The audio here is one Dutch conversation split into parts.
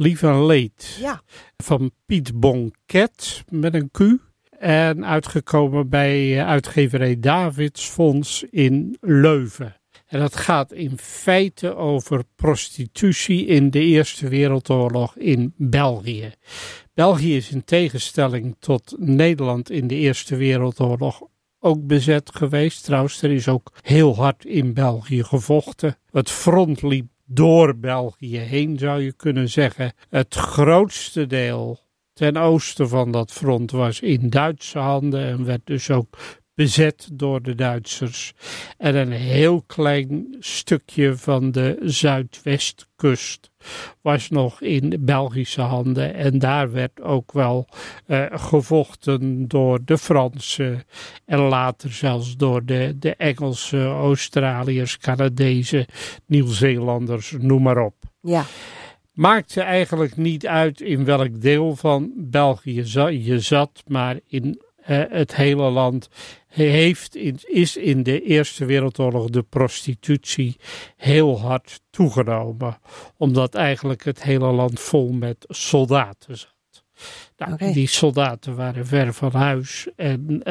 Lief en Leed. Ja. Van Piet Bonket met een Q. En uitgekomen bij uitgeverij Davidsfonds in Leuven. En dat gaat in feite over prostitutie in de Eerste Wereldoorlog in België. België is in tegenstelling tot Nederland in de Eerste Wereldoorlog ook bezet geweest. Trouwens, er is ook heel hard in België gevochten. Het front liep door België heen, zou je kunnen zeggen. Het grootste deel ten oosten van dat front was in Duitse handen en werd dus ook bezet door de Duitsers. En een heel klein stukje van de zuidwestkust was nog in Belgische handen. En daar werd ook wel gevochten door de Fransen en later zelfs door de Engelsen, Australiërs, Canadezen, Nieuw-Zeelanders, noem maar op. Ja. Maakte eigenlijk niet uit in welk deel van België je zat, maar in het hele land is in de Eerste Wereldoorlog de prostitutie heel hard toegenomen. Omdat eigenlijk het hele land vol met soldaten zat. Nou, Die soldaten waren ver van huis. En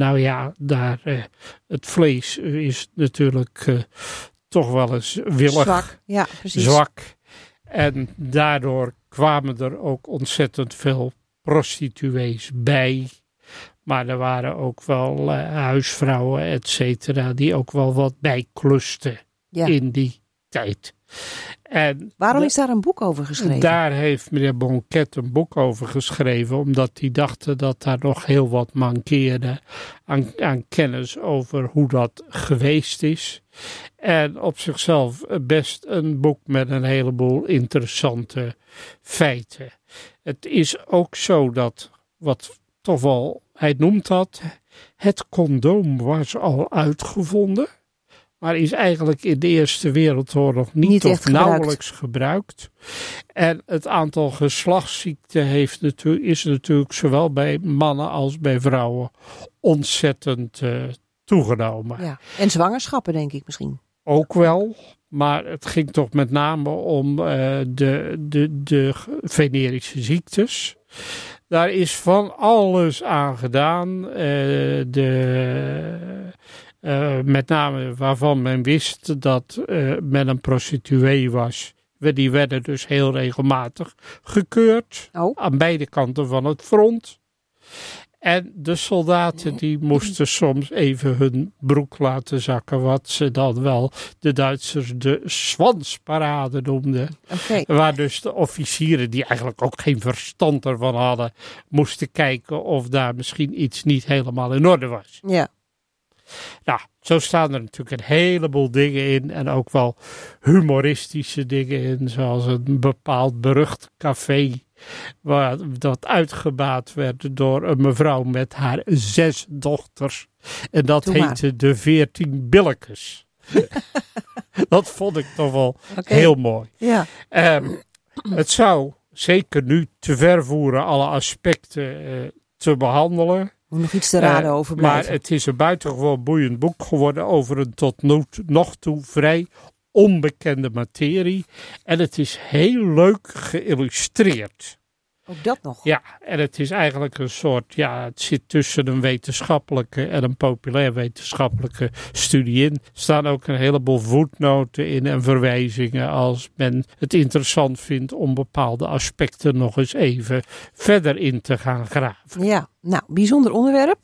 het vlees is natuurlijk toch wel eens willig. Zwak, ja, precies. Zwak. En daardoor kwamen er ook ontzettend veel prostituees bij. Maar er waren ook wel huisvrouwen, et cetera, die ook wel wat bijklusten in die tijd. En waarom is daar een boek over geschreven? Daar heeft meneer Bonket een boek over geschreven, omdat hij dacht dat daar nog heel wat mankeerde aan kennis over hoe dat geweest is. En op zichzelf best een boek met een heleboel interessante feiten. Het is ook zo dat, wat toch wel, hij noemt dat, het condoom was al uitgevonden, maar is eigenlijk in de Eerste Wereldoorlog niet of nauwelijks gebruikt. En het aantal geslachtsziekten is natuurlijk zowel bij mannen als bij vrouwen ontzettend toegenomen. Ja. En zwangerschappen, denk ik misschien. Ook wel, maar het ging toch met name om de venerische ziektes. Daar is van alles aan gedaan. Met name waarvan men wist dat men een prostituee was. Die werden dus heel regelmatig gekeurd. Aan beide kanten van het front. En de soldaten die moesten soms even hun broek laten zakken. Wat ze dan wel de Duitsers de zwansparade noemden. Okay. Waar dus de officieren, die eigenlijk ook geen verstand ervan hadden, moesten kijken of daar misschien iets niet helemaal in orde was. Ja. Nou, zo staan er natuurlijk een heleboel dingen in. En ook wel humoristische dingen in. Zoals een bepaald berucht café. Waar dat uitgebaat werd door een mevrouw met haar 6 dochters. En dat heette de 14 Billekes. Dat vond ik toch wel heel mooi. Ja. Het zou zeker nu te ver voeren alle aspecten te behandelen. Moet nog iets te raden over blijven. Maar het is een buitengewoon boeiend boek geworden over een tot nog toe vrij onbekende materie. En het is heel leuk geïllustreerd. Ook dat nog? Ja, en het is eigenlijk een soort, het zit tussen een wetenschappelijke en een populair wetenschappelijke studie in. Er staan ook een heleboel voetnoten in en verwijzingen als men het interessant vindt om bepaalde aspecten nog eens even verder in te gaan graven. Ja, nou, bijzonder onderwerp.